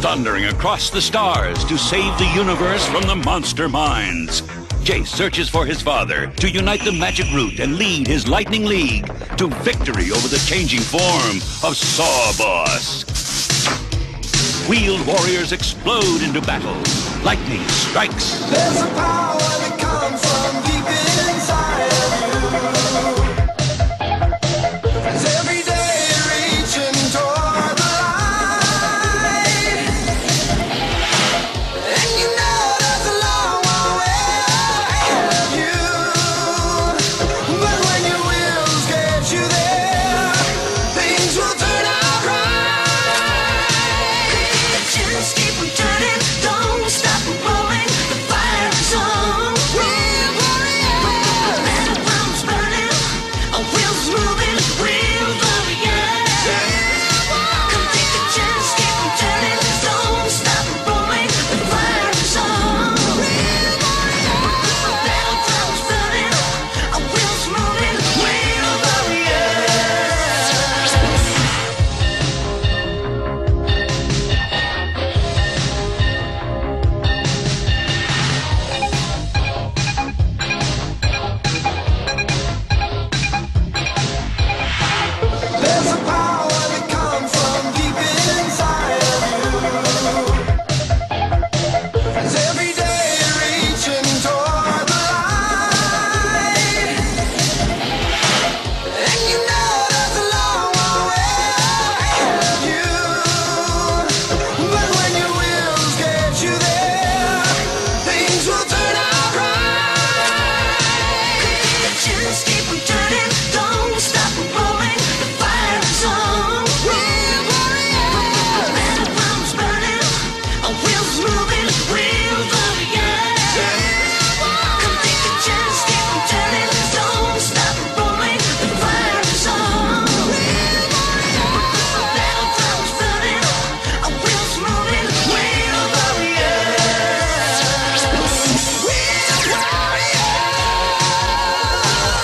thundering across the stars to save the universe from the monster minds. Jace searches for his father to unite the magic root and lead his Lightning League to victory over the changing form of Sawboss. Wheeled warriors explode into battle. Lightning strikes. There's a power that comes from